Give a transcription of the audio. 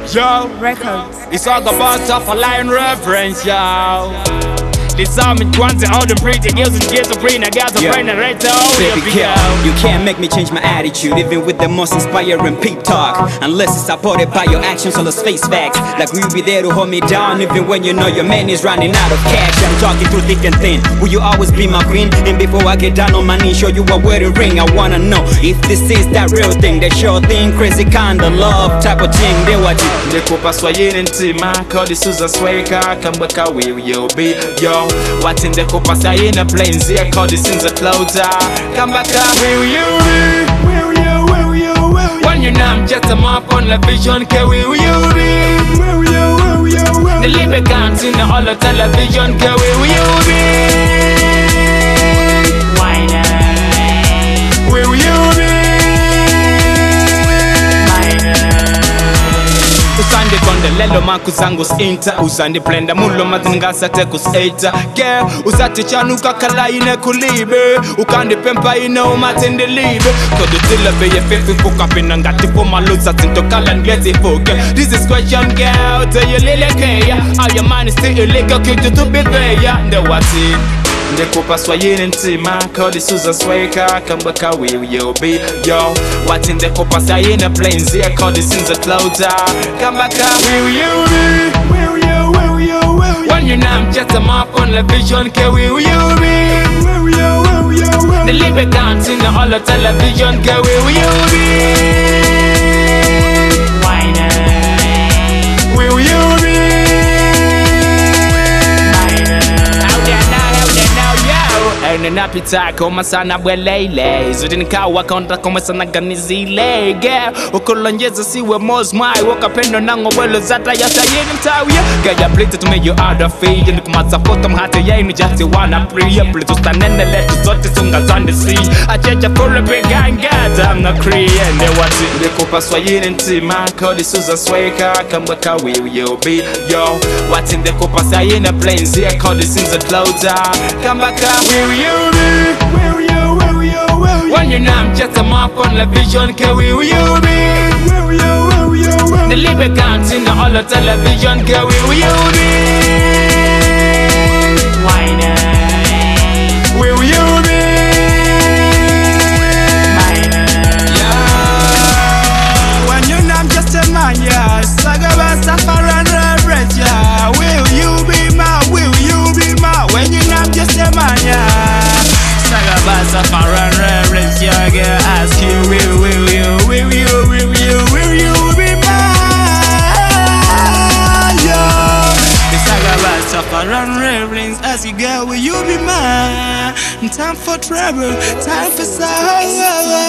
Yo, Records. it's all about stuff a line reference, yo. This song is one to all the pretty girls and kids to bring. I got to bring it right to all Baby girl, you can't make me change my attitude, even with the most inspiring peep talk. Unless it's supported by your actions on the face facts. Like we'll be there to hold me down, even when you know your man is running out of cash. I'm talking through thick and thin. Will you always be my queen? And before I get down on my knees, show you a wedding ring. I wanna know if this is that real thing, that sure thing, crazy kind of love type of thing. They what you ndekupa swayini ntima kodi suza sweka kambaka will you be yo what in the kupa sayina plains here kodi sinza clouda kambaka will you when you know I'm just a map on the vision ke will you be the live guns in all the television ke will you be why not will you be Usande konde lelo makusangus inta Usande blenda mulo mazinga tekus eita Girl, usate chanuka kala ine kulibe Ukande pempa ine umatende libe Kodu tila beye fefi fuka pinanga Tipo maluza sinto kala ngeti fuke This is question girl, tell you lile kaya All your man is still illegal, kitu to be there Nde wati ndekupa swayini ntima kodi suza sweka kambaka will you be yo what in the kupa sayina plains here kodi sinza clouda kambaka will you be when you know I'm just a map on the vision ke will you be the live guns in all the television ke will you be why not will you be napita koma sana bwelele zudini kawa konta koma sana ganizile girl ukolonjeza siwe mosmai wakapendo nango bwelo zata yata yeni mtawia gaya plate to make you out of feed and kumasa photo mhate yenu just wanna pray plate ustanene letu zote sunga zande see achecha for a big gangata I'm not creating they want it ndekupa swayini ntima kodi suza sweka kambaka will you be yo what in the kupa sayina plains here kodi sinza clouda kambaka will you when you know I'm just a map on the vision ke will you be the live guns in all the television ke will you be why not will you be yeah when you know I'm just a man yeah Sagaba suffer and reverence yeah will you be my when you know I'm just a man yeah Sagabasa for a reverence, yeah, girl, ask you, will you be mine, yeah. The Sagabasa for a reverence, ask you, girl, will you be mine? Time for trouble, time for sorrow.